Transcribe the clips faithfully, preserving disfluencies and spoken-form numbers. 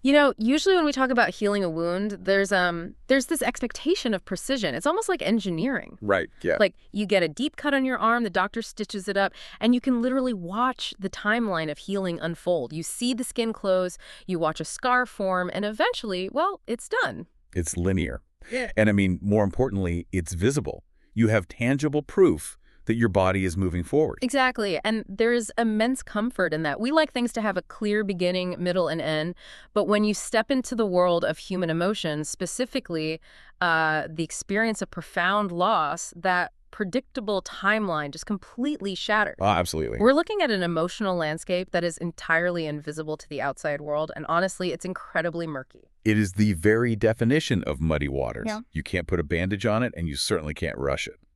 You know, usually when we talk about healing a wound, there's um there's this expectation of precision. It's almost like engineering. Right, yeah. Like you get a deep cut on your arm, the doctor stitches it up, and you can literally watch the timeline of healing unfold. You see the skin close, you watch a scar form, and eventually, well, it's done. It's linear. Yeah. And I mean, more importantly, it's visible. You have tangible proof that your body is moving forward. Exactly. And there's immense comfort in that. We like things to have a clear beginning, middle, and end. But when you step into the world of human emotions, specifically uh, the experience of profound loss, that predictable timeline just completely shatters. Oh, absolutely. We're looking at an emotional landscape that is entirely invisible to the outside world. And honestly, it's incredibly murky. It is the very definition of muddy waters. Yeah. You can't put a bandage on it, and you certainly can't rush it.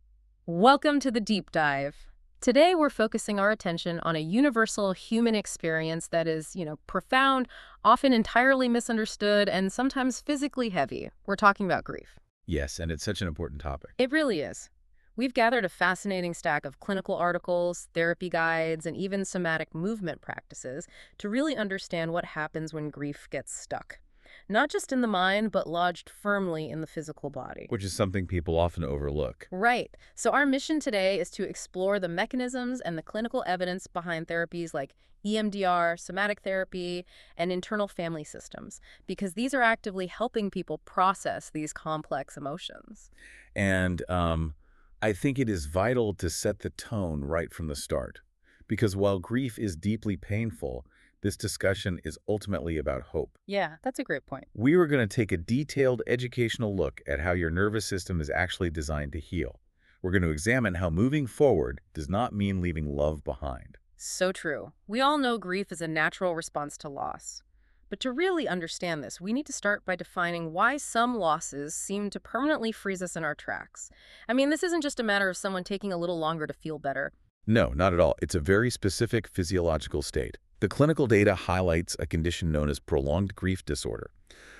Welcome to the Deep Dive. Today, we're focusing our attention on a universal human experience that is, you know, profound, often entirely misunderstood, and sometimes physically heavy. We're talking about grief. Yes, and it's such an important topic. It really is. We've gathered a fascinating stack of clinical articles, therapy guides, and even somatic movement practices to really understand what happens when grief gets stuck. Not just in the mind, but lodged firmly in the physical body. Which is something people often overlook. Right. So our mission today is to explore the mechanisms and the clinical evidence behind therapies like E M D R, somatic therapy, and internal family systems, because these are actively helping people process these complex emotions. And um, I think it is vital to set the tone right from the start. Because while grief is deeply painful, this discussion is ultimately about hope. Yeah, that's a great point. We are going to take a detailed educational look at how your nervous system is actually designed to heal. We're going to examine how moving forward does not mean leaving love behind. So true. We all know grief is a natural response to loss. But to really understand this, we need to start by defining why some losses seem to permanently freeze us in our tracks. I mean, this isn't just a matter of someone taking a little longer to feel better. No, not at all. It's a very specific physiological state. The clinical data highlights a condition known as prolonged grief disorder,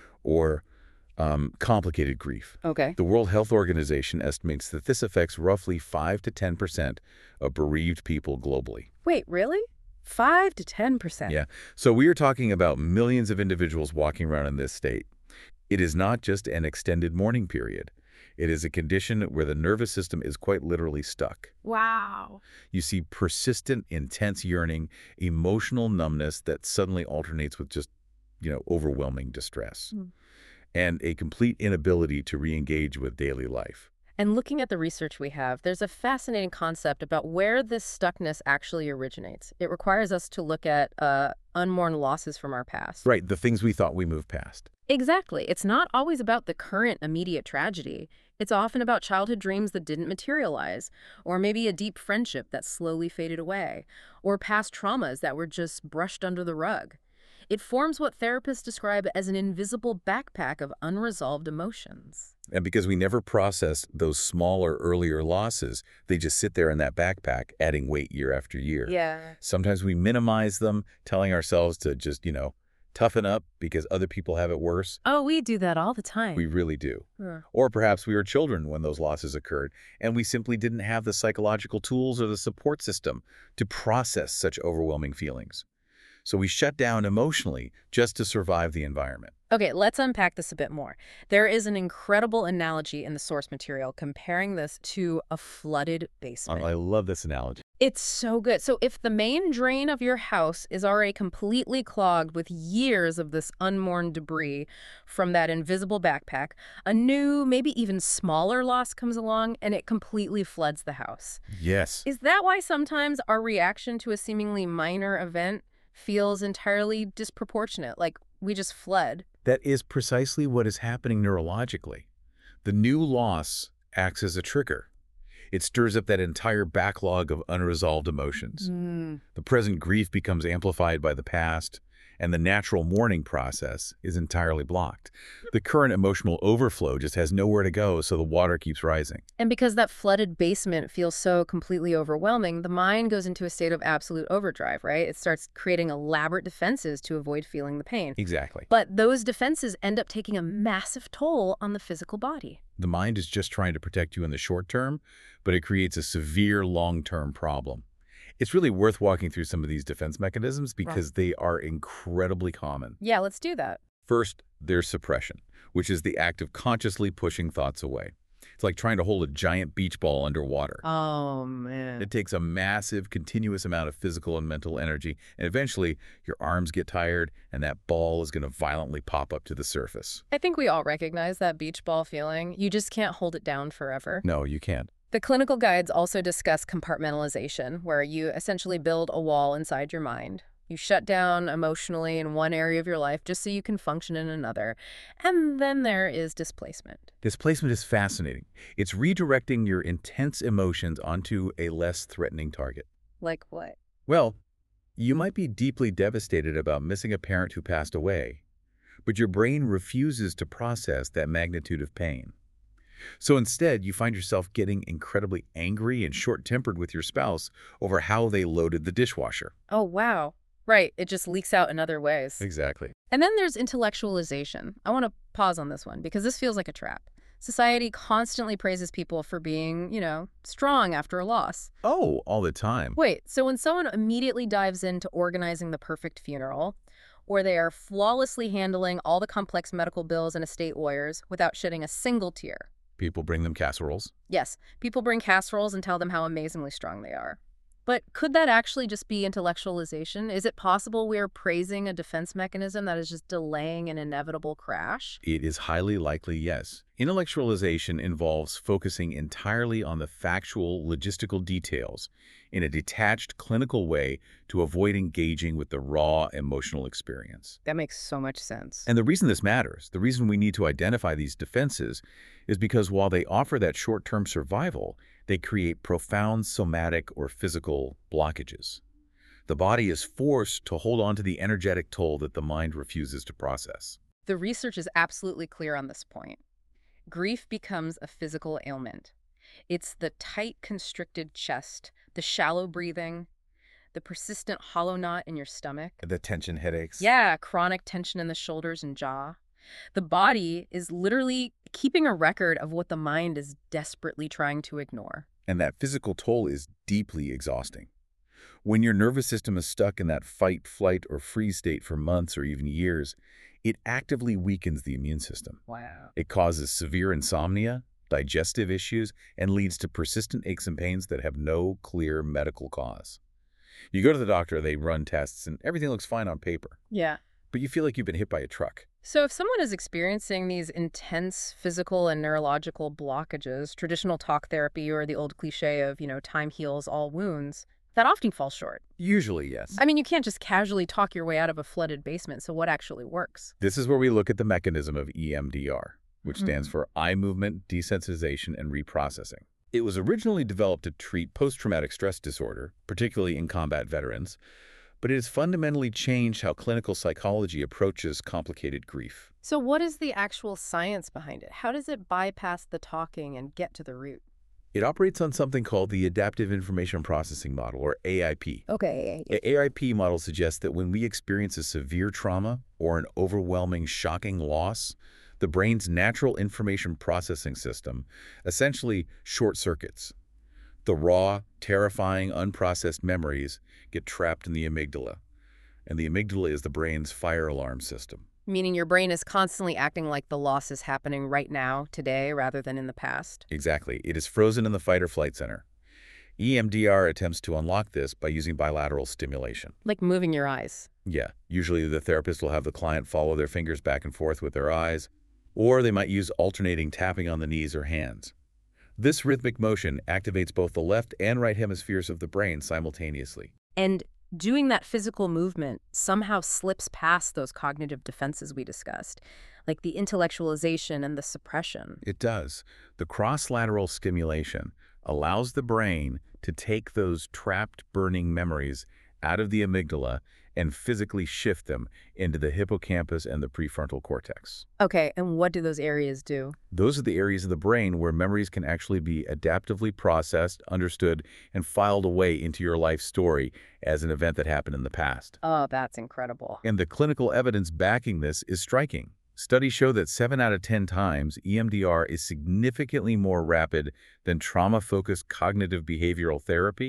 or um, complicated grief. Okay. The World Health Organization estimates that this affects roughly five to ten percent of bereaved people globally. Wait, really? five to ten percent? Yeah, so we are talking about millions of individuals walking around in this state. It is not just an extended mourning period. It is a condition where the nervous system is quite literally stuck. Wow. You see persistent, intense yearning, emotional numbness that suddenly alternates with just, you know, overwhelming distress, Mm. and a complete inability to re-engage with daily life. And looking at the research we have, there's a fascinating concept about where this stuckness actually originates. It requires us to look at uh, unmourned losses from our past. Right, the things we thought we moved past. Exactly. It's not always about the current immediate tragedy. It's often about childhood dreams that didn't materialize, or maybe a deep friendship that slowly faded away, or past traumas that were just brushed under the rug. It forms what therapists describe as an invisible backpack of unresolved emotions. And because we never processed those smaller, earlier losses, they just sit there in that backpack, adding weight year after year. Yeah. Sometimes we minimize them, telling ourselves to just, you know, toughen up because other people have it worse. Oh, we do that all the time. We really do. Huh. Or perhaps we were children when those losses occurred, and we simply didn't have the psychological tools or the support system to process such overwhelming feelings. So we shut down emotionally just to survive the environment. Okay, let's unpack this a bit more. There is an incredible analogy in the source material comparing this to a flooded basement. I love this analogy. It's so good. So if the main drain of your house is already completely clogged with years of this unmourned debris from that invisible backpack, a new, maybe even smaller loss comes along and it completely floods the house. Yes. Is that why sometimes our reaction to a seemingly minor event feels entirely disproportionate, like we just fled? That is precisely what is happening neurologically. The new loss acts as a trigger. It stirs up that entire backlog of unresolved emotions. Mm. The present grief becomes amplified by the past, and the natural mourning process is entirely blocked. The current emotional overflow just has nowhere to go, so the water keeps rising. And because that flooded basement feels so completely overwhelming, the mind goes into a state of absolute overdrive, right? It starts creating elaborate defenses to avoid feeling the pain. Exactly. But those defenses end up taking a massive toll on the physical body. The mind is just trying to protect you in the short term, but it creates a severe long-term problem. It's really worth walking through some of these defense mechanisms Right. because they are incredibly common. Yeah, let's do that. First, there's suppression, which is the act of consciously pushing thoughts away. It's like trying to hold a giant beach ball underwater. Oh, man. It takes a massive, continuous amount of physical and mental energy, and eventually your arms get tired, and that ball is going to violently pop up to the surface. I think we all recognize that beach ball feeling. You just can't hold it down forever. No, you can't. The clinical guides also discuss compartmentalization, where you essentially build a wall inside your mind. You shut down emotionally in one area of your life just so you can function in another. And then there is displacement. Displacement is fascinating. It's redirecting your intense emotions onto a less threatening target. Like what? Well, you might be deeply devastated about missing a parent who passed away, but your brain refuses to process that magnitude of pain. So instead, you find yourself getting incredibly angry and short-tempered with your spouse over how they loaded the dishwasher. Oh, wow. Right, it just leaks out in other ways. Exactly. And then there's intellectualization. I want to pause on this one because this feels like a trap. Society constantly praises people for being, you know, strong after a loss. Oh, all the time. Wait, so when someone immediately dives into organizing the perfect funeral, or they are flawlessly handling all the complex medical bills and estate lawyers without shedding a single tear. People bring them casseroles. Yes, people bring casseroles and tell them how amazingly strong they are. But could that actually just be intellectualization? Is it possible we're praising a defense mechanism that is just delaying an inevitable crash? It is highly likely, yes. Intellectualization involves focusing entirely on the factual, logistical details in a detached, clinical way to avoid engaging with the raw emotional experience. That makes so much sense. And the reason this matters, the reason we need to identify these defenses, is because while they offer that short-term survival, they create profound somatic or physical blockages. The body is forced to hold on to the energetic toll that the mind refuses to process. The research is absolutely clear on this point. Grief becomes a physical ailment. It's the tight, constricted chest, the shallow breathing, the persistent hollow knot in your stomach. The tension headaches. Yeah, chronic tension in the shoulders and jaw. The body is literally keeping a record of what the mind is desperately trying to ignore. And that physical toll is deeply exhausting. When your nervous system is stuck in that fight, flight, or freeze state for months or even years, it actively weakens the immune system. Wow. It causes severe insomnia, digestive issues, and leads to persistent aches and pains that have no clear medical cause. You go to the doctor, they run tests, and everything looks fine on paper. Yeah. But you feel like you've been hit by a truck. So if someone is experiencing these intense physical and neurological blockages, traditional talk therapy or the old cliche of, you know, time heals all wounds, that often falls short. Usually, yes. I mean, you can't just casually talk your way out of a flooded basement, so what actually works? This is where we look at the mechanism of E M D R, which Mhm. stands for eye movement, desensitization, and reprocessing. It was originally developed to treat post-traumatic stress disorder, particularly in combat veterans, but it has fundamentally changed how clinical psychology approaches complicated grief. So what is the actual science behind it? How does it bypass the talking and get to the root? It operates on something called the Adaptive Information Processing Model, or A I P. Okay. The A I P model suggests that when we experience a severe trauma or an overwhelming, shocking loss, the brain's natural information processing system essentially short circuits. The raw, terrifying, unprocessed memories get trapped in the amygdala, and the amygdala is the brain's fire alarm system. Meaning your brain is constantly acting like the loss is happening right now, today, rather than in the past. Exactly. It is frozen in the fight or flight center. E M D R attempts to unlock this by using bilateral stimulation. Like moving your eyes. Yeah, usually the therapist will have the client follow their fingers back and forth with their eyes, or they might use alternating tapping on the knees or hands. This rhythmic motion activates both the left and right hemispheres of the brain simultaneously. And doing that physical movement somehow slips past those cognitive defenses we discussed, like the intellectualization and the suppression. It does. The cross-lateral stimulation allows the brain to take those trapped burning memories out of the amygdala and physically shift them into the hippocampus and the prefrontal cortex. Okay, and what do those areas do? Those are the areas of the brain where memories can actually be adaptively processed, understood, and filed away into your life story as an event that happened in the past. Oh, that's incredible. And the clinical evidence backing this is striking. Studies show that seven out of ten times E M D R is significantly more rapid than trauma-focused cognitive behavioral therapy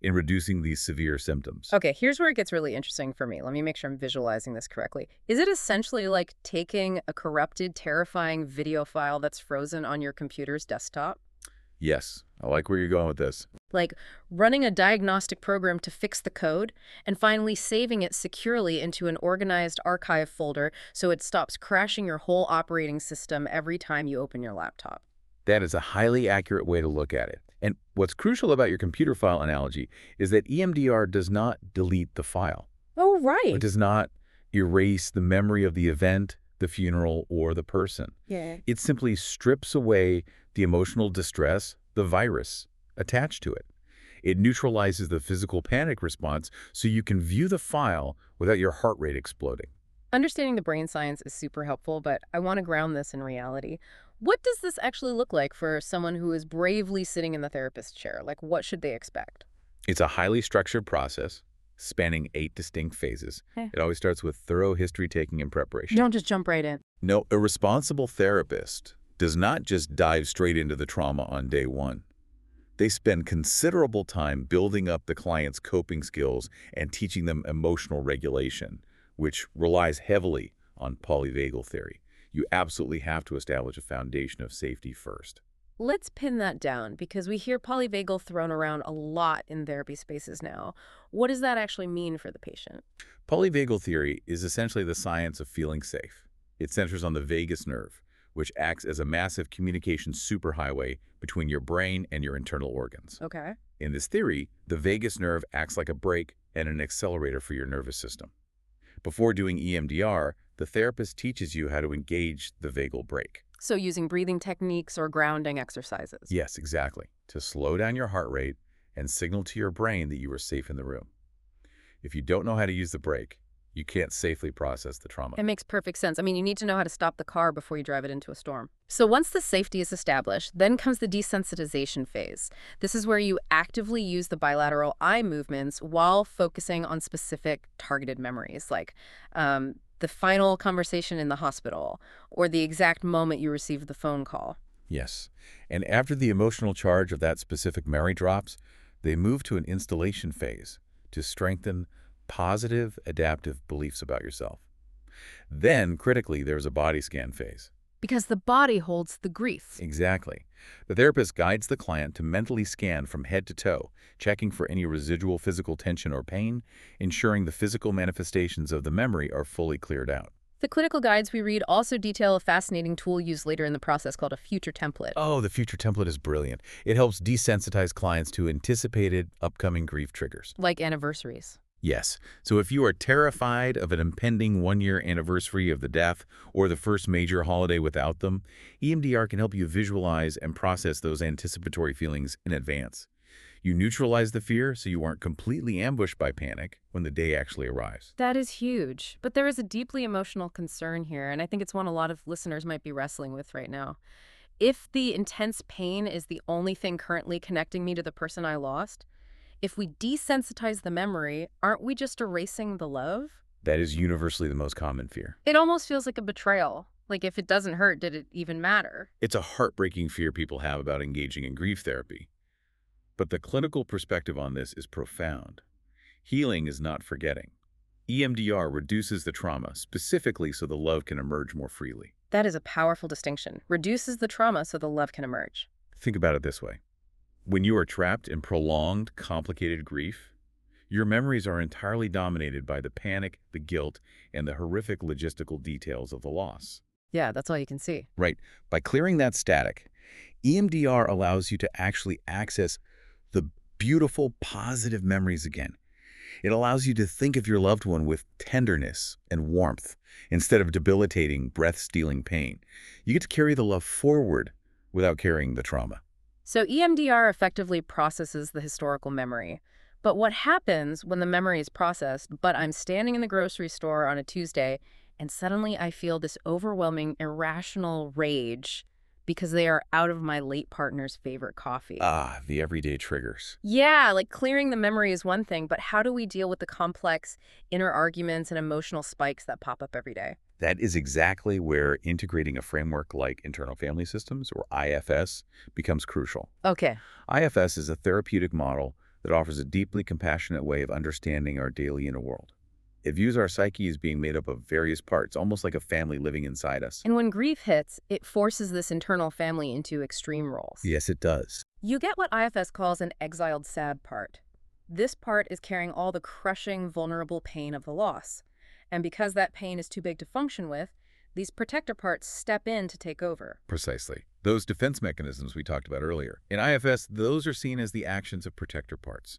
in reducing these severe symptoms. Okay, here's where it gets really interesting for me. Let me make sure I'm visualizing this correctly. Is it essentially like taking a corrupted, terrifying video file that's frozen on your computer's desktop? Yes, I like where you're going with this. Like running a diagnostic program to fix the code and finally saving it securely into an organized archive folder so it stops crashing your whole operating system every time you open your laptop? That is a highly accurate way to look at it. And what's crucial about your computer file analogy is that E M D R does not delete the file. Oh, right. It does not erase the memory of the event, the funeral, or the person. Yeah. It simply strips away the emotional distress, the virus, attached to it. It neutralizes the physical panic response so you can view the file without your heart rate exploding. Understanding the brain science is super helpful, but I want to ground this in reality. What does this actually look like for someone who is bravely sitting in the therapist's chair? Like, what should they expect? It's a highly structured process spanning eight distinct phases. Eh. It always starts with thorough history-taking and preparation. Don't just jump right in. No, a responsible therapist does not just dive straight into the trauma on day one. They spend considerable time building up the client's coping skills and teaching them emotional regulation, which relies heavily on polyvagal theory. You absolutely have to establish a foundation of safety first. Let's pin that down because we hear polyvagal thrown around a lot in therapy spaces now. What does that actually mean for the patient? Polyvagal theory is essentially the science of feeling safe. It centers on the vagus nerve, which acts as a massive communication superhighway between your brain and your internal organs. Okay. In this theory, the vagus nerve acts like a brake and an accelerator for your nervous system. Before doing E M D R, the therapist teaches you how to engage the vagal brake. So using breathing techniques or grounding exercises. Yes, exactly. To slow down your heart rate and signal to your brain that you are safe in the room. If you don't know how to use the brake, you can't safely process the trauma. It makes perfect sense. I mean, you need to know how to stop the car before you drive it into a storm. So once the safety is established, then comes the desensitization phase. This is where you actively use the bilateral eye movements while focusing on specific targeted memories, like um, the final conversation in the hospital or the exact moment you received the phone call. Yes. And after the emotional charge of that specific memory drops, they move to an installation phase to strengthen positive, adaptive beliefs about yourself. Then, critically, there's a body scan phase. Because the body holds the grief. Exactly. The therapist guides the client to mentally scan from head to toe, checking for any residual physical tension or pain, ensuring the physical manifestations of the memory are fully cleared out. The clinical guides we read also detail a fascinating tool used later in the process called a future template. Oh, the future template is brilliant. It helps desensitize clients to anticipated upcoming grief triggers. Like anniversaries. Yes. So if you are terrified of an impending one-year anniversary of the death or the first major holiday without them, E M D R can help you visualize and process those anticipatory feelings in advance. You neutralize the fear so you aren't completely ambushed by panic when the day actually arrives. That is huge. But there is a deeply emotional concern here, and I think it's one a lot of listeners might be wrestling with right now. If the intense pain is the only thing currently connecting me to the person I lost, if we desensitize the memory, aren't we just erasing the love? That is universally the most common fear. It almost feels like a betrayal. Like if it doesn't hurt, did it even matter? It's a heartbreaking fear people have about engaging in grief therapy. But the clinical perspective on this is profound. Healing is not forgetting. E M D R reduces the trauma specifically so the love can emerge more freely. That is a powerful distinction. Reduces the trauma so the love can emerge. Think about it this way. When you are trapped in prolonged, complicated grief, your memories are entirely dominated by the panic, the guilt, and the horrific logistical details of the loss. Yeah, that's all you can see. Right. By clearing that static, E M D R allows you to actually access the beautiful, positive memories again. It allows you to think of your loved one with tenderness and warmth instead of debilitating, breath-stealing pain. You get to carry the love forward without carrying the trauma. So E M D R effectively processes the historical memory. But what happens when the memory is processed, but I'm standing in the grocery store on a Tuesday, and suddenly I feel this overwhelming, irrational rage because they are out of my late partner's favorite coffee? Ah, the everyday triggers. Yeah, like clearing the memory is one thing, but how do we deal with the complex inner arguments and emotional spikes that pop up every day? That is exactly where integrating a framework like internal family systems, or I F S, becomes crucial. Okay. I F S is a therapeutic model that offers a deeply compassionate way of understanding our daily inner world. It views our psyche as being made up of various parts, almost like a family living inside us. And when grief hits, it forces this internal family into extreme roles. Yes, it does. You get what I F S calls an exiled sad part. This part is carrying all the crushing, vulnerable pain of the loss. And because that pain is too big to function with, these protector parts step in to take over. Precisely. Those defense mechanisms we talked about earlier. In I F S, those are seen as the actions of protector parts.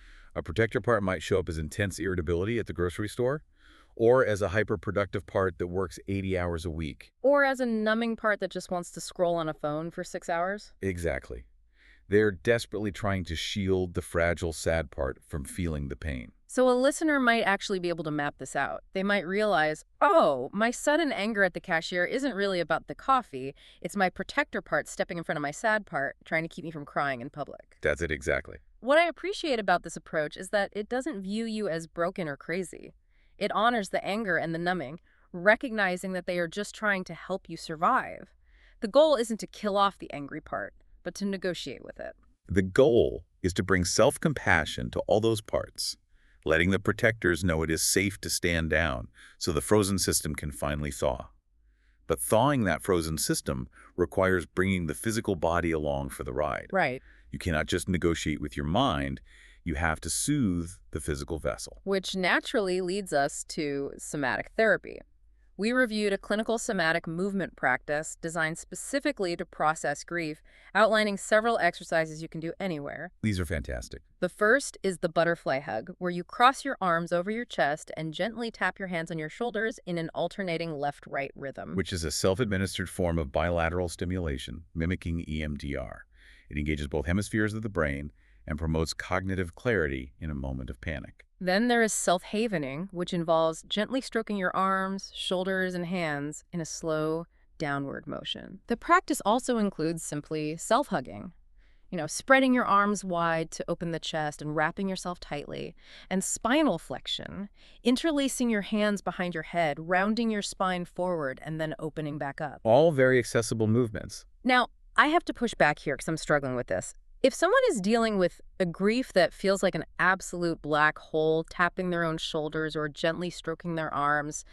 A protector part might show up as intense irritability at the grocery store, or as a hyperproductive part that works eighty hours a week. Or as a numbing part that just wants to scroll on a phone for six hours. Exactly. They're desperately trying to shield the fragile, sad part from feeling the pain. So a listener might actually be able to map this out. They might realize, oh, my sudden anger at the cashier isn't really about the coffee. It's my protector part stepping in front of my sad part, trying to keep me from crying in public. That's it exactly. What I appreciate about this approach is that it doesn't view you as broken or crazy. It honors the anger and the numbing, recognizing that they are just trying to help you survive. The goal isn't to kill off the angry part, but to negotiate with it. The goal is to bring self-compassion to all those parts, letting the protectors know it is safe to stand down so the frozen system can finally thaw. But thawing that frozen system requires bringing the physical body along for the ride. Right. You cannot just negotiate with your mind. You have to soothe the physical vessel. Which naturally leads us to somatic therapy. We reviewed a clinical somatic movement practice designed specifically to process grief, outlining several exercises you can do anywhere. These are fantastic. The first is the butterfly hug, where you cross your arms over your chest and gently tap your hands on your shoulders in an alternating left-right rhythm. Which is a self-administered form of bilateral stimulation, mimicking E M D R. It engages both hemispheres of the brain and promotes cognitive clarity in a moment of panic. Then there is self-havening, which involves gently stroking your arms, shoulders, and hands in a slow, downward motion. The practice also includes simply self-hugging. You know, spreading your arms wide to open the chest and wrapping yourself tightly. And spinal flexion, interlacing your hands behind your head, rounding your spine forward, and then opening back up. All very accessible movements. Now, I have to push back here because I'm struggling with this. If someone is dealing with a grief that feels like an absolute black hole, tapping their own shoulders or gently stroking their arms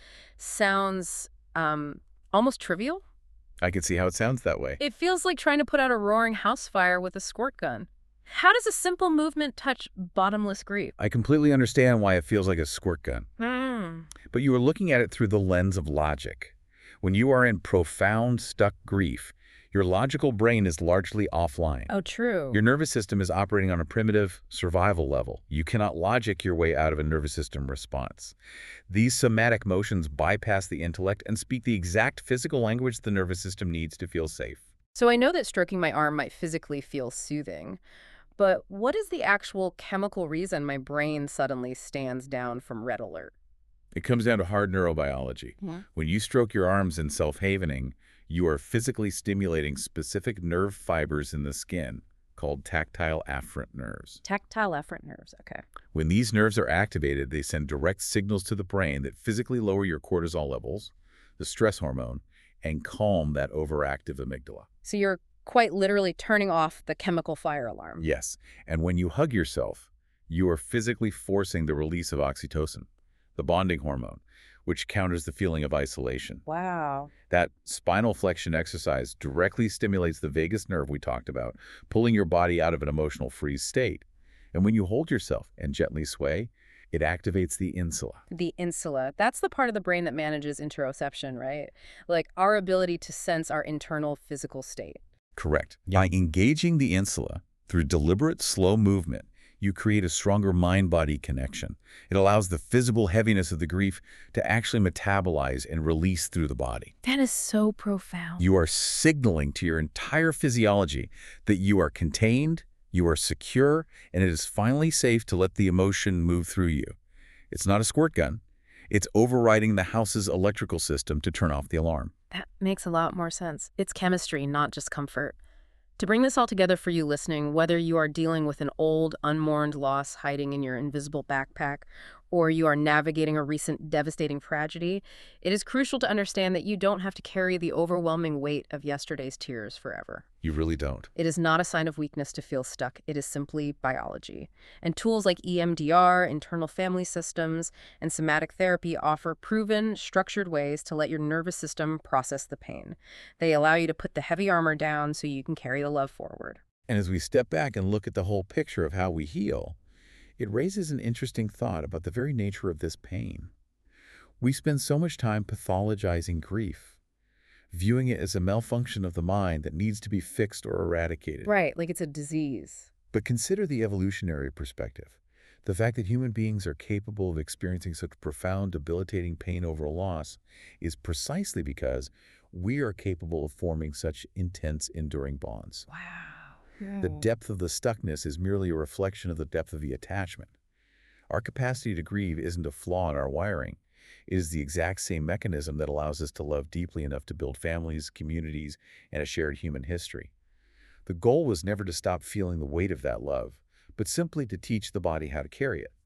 sounds um, almost trivial. I can see how it sounds that way. It feels like trying to put out a roaring house fire with a squirt gun. How does a simple movement touch bottomless grief? I completely understand why it feels like a squirt gun. Mm. But you are looking at it through the lens of logic. When you are in profound, stuck grief, your logical brain is largely offline. Oh, true. Your nervous system is operating on a primitive survival level. You cannot logic your way out of a nervous system response. These somatic motions bypass the intellect and speak the exact physical language the nervous system needs to feel safe. So I know that stroking my arm might physically feel soothing, but what is the actual chemical reason my brain suddenly stands down from red alert? It comes down to hard neurobiology. Yeah. When you stroke your arms in self-havening, you are physically stimulating specific nerve fibers in the skin called tactile afferent nerves. Tactile afferent nerves, okay. When these nerves are activated, they send direct signals to the brain that physically lower your cortisol levels, the stress hormone, and calm that overactive amygdala. So you're quite literally turning off the chemical fire alarm. Yes, and when you hug yourself, you are physically forcing the release of oxytocin, the bonding hormone, which counters the feeling of isolation. Wow. That spinal flexion exercise directly stimulates the vagus nerve we talked about, pulling your body out of an emotional freeze state. And when you hold yourself and gently sway, it activates the insula. The insula. That's the part of the brain that manages interoception, right? Like our ability to sense our internal physical state. Correct. By engaging the insula through deliberate, slow movement, you create a stronger mind-body connection. It allows the visible heaviness of the grief to actually metabolize and release through the body. That is so profound. You are signaling to your entire physiology that you are contained, you are secure, and it is finally safe to let the emotion move through you. It's not a squirt gun. It's overriding the house's electrical system to turn off the alarm. That makes a lot more sense. It's chemistry, not just comfort. To bring this all together for you listening, whether you are dealing with an old, unmourned loss hiding in your invisible backpack, or you are navigating a recent devastating tragedy, it is crucial to understand that you don't have to carry the overwhelming weight of yesterday's tears forever. You really don't. It is not a sign of weakness to feel stuck. It is simply biology. And tools like E M D R, internal family systems, and somatic therapy offer proven, structured ways to let your nervous system process the pain. They allow you to put the heavy armor down so you can carry the love forward. And as we step back and look at the whole picture of how we heal, it raises an interesting thought about the very nature of this pain. We spend so much time pathologizing grief, viewing it as a malfunction of the mind that needs to be fixed or eradicated. Right, like it's a disease. But consider the evolutionary perspective. The fact that human beings are capable of experiencing such profound, debilitating pain over a loss is precisely because we are capable of forming such intense, enduring bonds. Wow. The depth of the stuckness is merely a reflection of the depth of the attachment. Our capacity to grieve isn't a flaw in our wiring. It is the exact same mechanism that allows us to love deeply enough to build families, communities, and a shared human history. The goal was never to stop feeling the weight of that love, but simply to teach the body how to carry it.